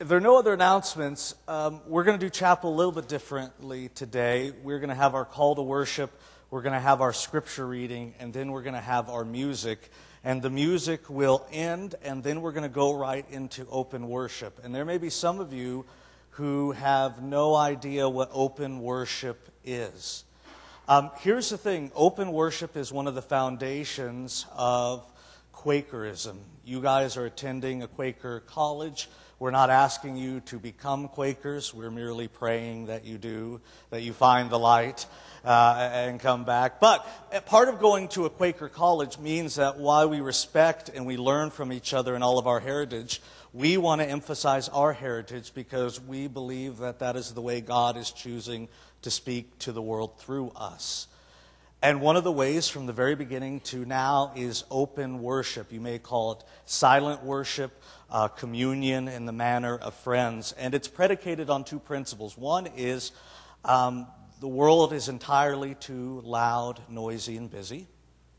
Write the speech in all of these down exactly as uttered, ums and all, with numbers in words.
If there are no other announcements, um, we're going to do chapel a little bit differently today. We're going to have our call to worship, we're going to have our scripture reading, and then we're going to have our music. And the music will end, and then we're going to go right into open worship. And there may be some of you who have no idea what open worship is. Um, here's the thing. Open worship is one of the foundations of Quakerism. You guys are attending a Quaker college. We're not asking you to become Quakers. We're merely praying that you do, that you find the light uh, and come back. But part of going to a Quaker college means that while we respect and we learn from each other and all of our heritage, we want to emphasize our heritage because we believe that that is the way God is choosing to speak to the world through us. And one of the ways from the very beginning to now is open worship. You may call it silent worship, uh, communion in the manner of friends. And it's predicated on two principles. One is um, the world is entirely too loud, noisy, and busy.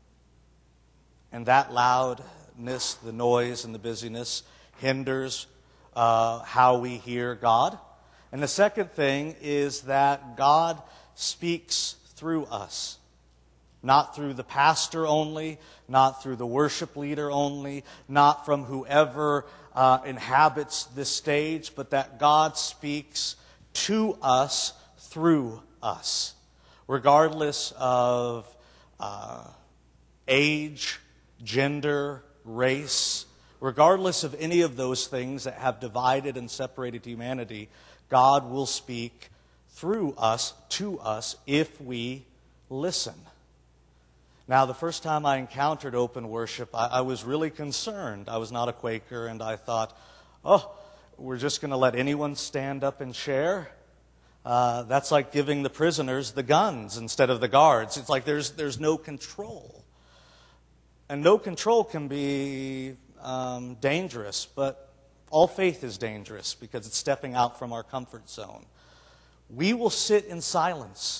And that loudness, the noise, and the busyness hinders uh, how we hear God. And the second thing is that God speaks through us. Not through the pastor only, not through the worship leader only, not from whoever uh, inhabits this stage, but that God speaks to us through us, regardless of uh, age, gender, race, regardless of any of those things that have divided and separated humanity. God will speak through us, to us, if we listen. Now, the first time I encountered open worship, I, I was really concerned. I was not a Quaker, and I thought, oh, we're just going to let anyone stand up and share? Uh, that's like giving the prisoners the guns instead of the guards. It's like there's there's no control. And no control can be um, dangerous, but all faith is dangerous because it's stepping out from our comfort zone. We will sit in silence.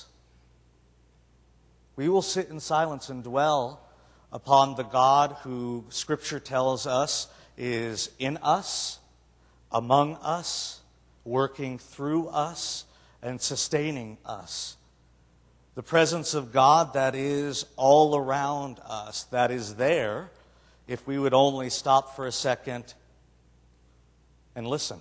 We will sit in silence and dwell upon the God who Scripture tells us is in us, among us, working through us, and sustaining us. The presence of God that is all around us, that is there, if we would only stop for a second and listen.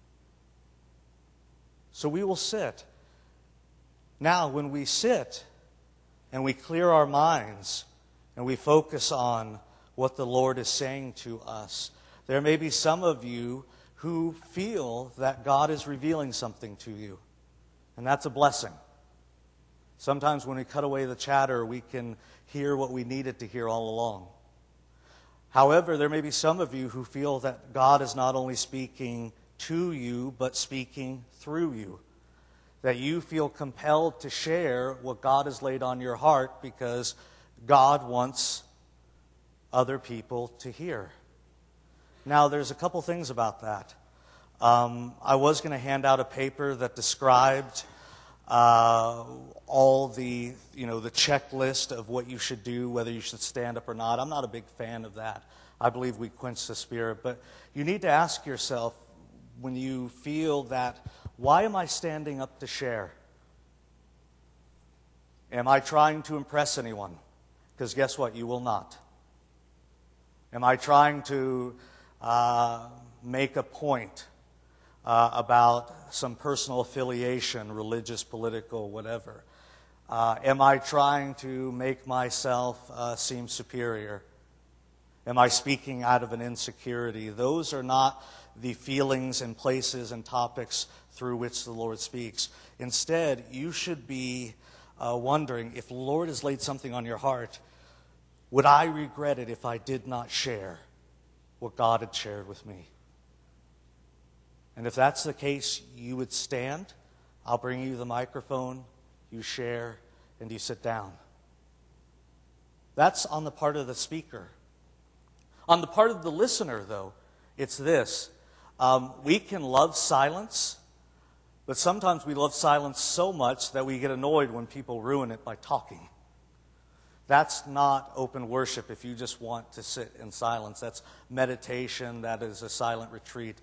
So we will sit. Now, when we sit, and we clear our minds, and we focus on what the Lord is saying to us, there may be some of you who feel that God is revealing something to you. And that's a blessing. Sometimes when we cut away the chatter, we can hear what we needed to hear all along. However, there may be some of you who feel that God is not only speaking to you, but speaking through you. That you feel compelled to share what God has laid on your heart because God wants other people to hear. Now, there's a couple things about that. Um, I was going to hand out a paper that described uh, all the, you know, the checklist of what you should do, whether you should stand up or not. I'm not a big fan of that. I believe we quench the spirit. But you need to ask yourself, when you feel that, why am I standing up to share? Am I trying to impress anyone? Because guess what? You will not. Am I trying to uh, make a point uh, about some personal affiliation, religious, political, whatever? Uh, am I trying to make myself uh, seem superior? Am I speaking out of an insecurity? Those are not the feelings and places and topics through which the Lord speaks. Instead, you should be uh, wondering, if the Lord has laid something on your heart, would I regret it if I did not share what God had shared with me? And if that's the case, you would stand. I'll bring you the microphone, you share, and you sit down. That's on the part of the speaker. On the part of the listener, though, it's this. Um, we can love silence, but sometimes we love silence so much that we get annoyed when people ruin it by talking. That's not open worship if you just want to sit in silence. That's meditation. That is a silent retreat.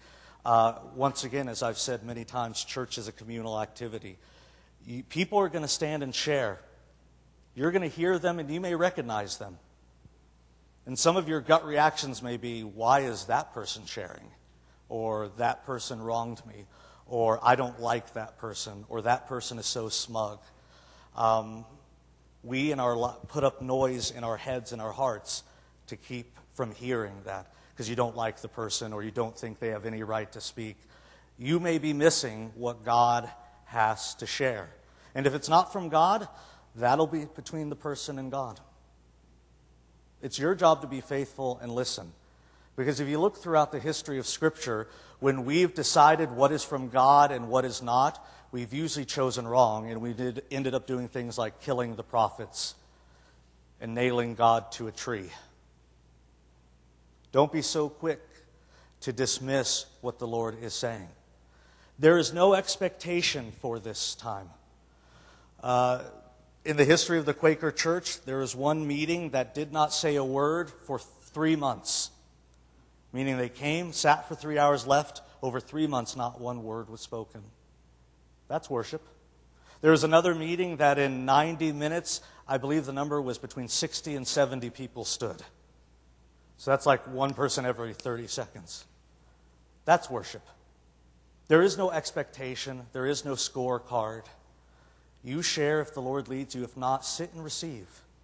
Uh, once again, as I've said many times, church is a communal activity. You, people are going to stand and share. You're going to hear them and you may recognize them. And some of your gut reactions may be, why is that person sharing? Or that person wronged me. Or I don't like that person. Or that person is so smug. Um, we in our put up noise in our heads and our hearts to keep from hearing that. Because you don't like the person or you don't think they have any right to speak. You may be missing what God has to share. And if it's not from God, that'll be between the person and God. It's your job to be faithful and listen. Because if you look throughout the history of Scripture, when we've decided what is from God and what is not, we've usually chosen wrong, and we did, ended up doing things like killing the prophets and nailing God to a tree. Don't be so quick to dismiss what the Lord is saying. There is no expectation for this time. Uh, in the history of the Quaker Church, there was one meeting that did not say a word for three months. Meaning they came, sat for three hours, left. Over three months, not one word was spoken. That's worship. There was another meeting that in ninety minutes, I believe the number was between sixty and seventy people stood. So that's like one person every thirty seconds. That's worship. There is no expectation. There is no scorecard. You share if the Lord leads you. If not, sit and receive.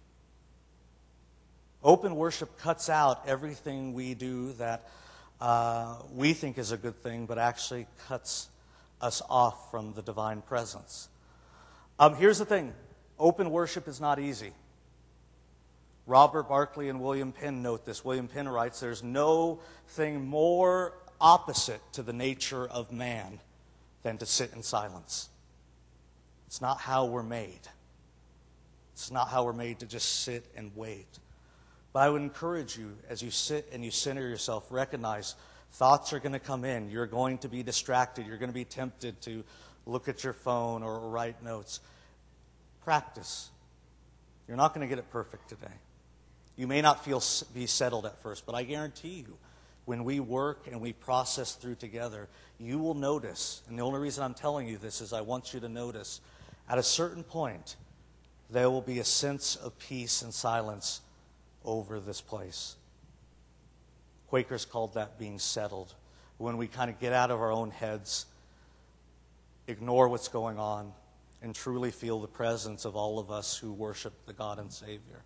Open worship cuts out everything we do that uh, we think is a good thing, but actually cuts us off from the divine presence. Um, here's the thing. Open worship is not easy. Robert Barclay and William Penn note this. William Penn writes, there's no thing more opposite to the nature of man than to sit in silence. It's not how we're made. It's not how we're made to just sit and wait. But I would encourage you, as you sit and you center yourself, recognize thoughts are going to come in. You're going to be distracted. You're going to be tempted to look at your phone or write notes. Practice. You're not going to get it perfect today. You may not feel be settled at first, but I guarantee you, when we work and we process through together, you will notice, and the only reason I'm telling you this is I want you to notice, at a certain point, there will be a sense of peace and silence over this place. Quakers called that being settled. When we kind of get out of our own heads, ignore what's going on, and truly feel the presence of all of us who worship the God and Savior.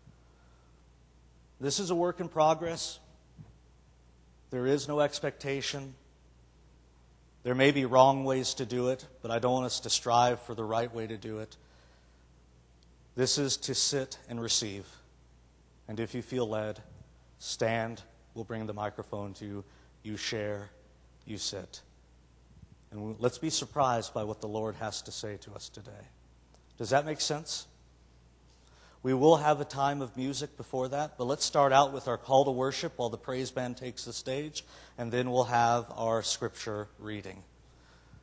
This is a work in progress. There is no expectation. There may be wrong ways to do it, but I don't want us to strive for the right way to do it. This is to sit and receive. And if you feel led, stand. We'll bring the microphone to you. You share. You sit. And let's be surprised by what the Lord has to say to us today. Does that make sense? We will have a time of music before that, but let's start out with our call to worship while the praise band takes the stage, and then we'll have our scripture reading.